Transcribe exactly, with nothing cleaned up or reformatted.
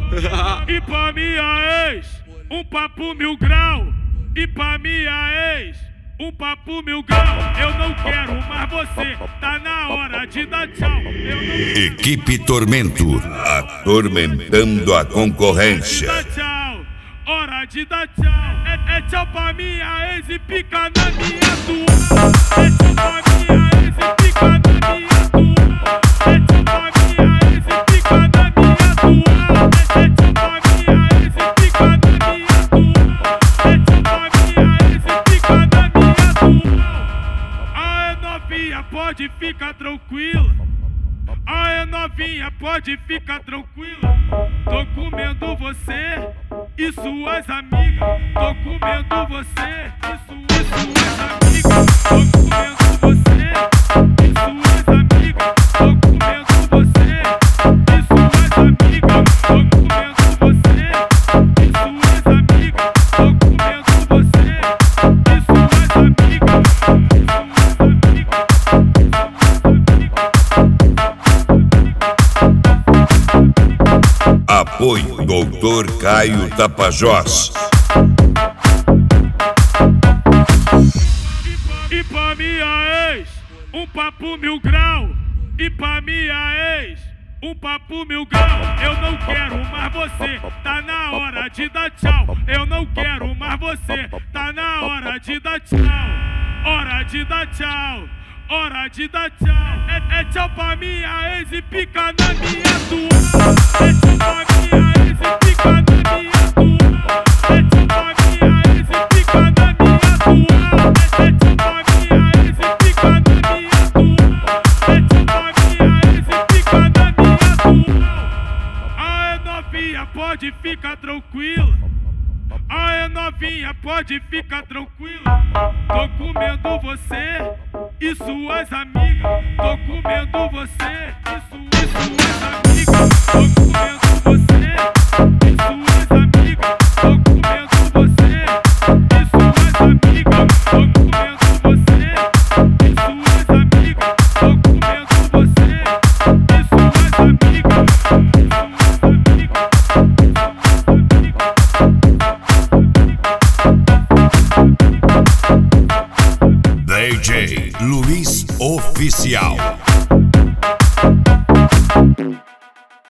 E pra minha ex, um papo mil grau. E pra minha ex, um papo mil grau. Eu não quero mais você, tá na hora de dar tchau. Eu não... Equipe Tormento, atormentando a concorrência. Hora de dar tchau, hora de dar tchau. É, é tchau pra minha ex e pica na minha atual. É tchau pra minha ex e pica na minha atual. É tchau pra minha ex e pica na minha atual. É tchau pra minha ex e pica na minha atual. É tchau pra minha ex e pica na minha atual. Aê novinha, pode ficar tranquila. Aê novinha, pode ficar tranquila. Tô comendo você e suas amigas. Tô comendo você e suas amigas. Tô comendo você e suas amigas. Tô comendo você e suas amigas. Tô comendo você e suas amigas. Tô comendo você e suas amigas. Apoio doutor Caio Tapajós. E pra minha ex, um papo mil grau. E pra minha ex, um papo mil grau. Eu não quero mais você, tá na hora de dar tchau. Eu não quero mais você, tá na hora de dar tchau. Hora de dar tchau, hora de dar tchau. É, é tchau pra minha ex e pica na minha atual. É tchau pra minha ex e pica na minha atual. É tchau pra minha ex e pica na minha atual. É tchau pra minha ex e pica na minha atual. É tchau pra minha ex e pica na minha atual. Aê novinha, pode ficar tranquila. Aê novinha, pode ficar tranquila. Tô comendo você e suas amigas. Tô comendo você e suas amigas. Tô comendo você e suas amigas. Tô comendo você e suas amigas. Tô comendo você e suas amigas. Tô comendo você e suas amigas. D J Luiz Oficial.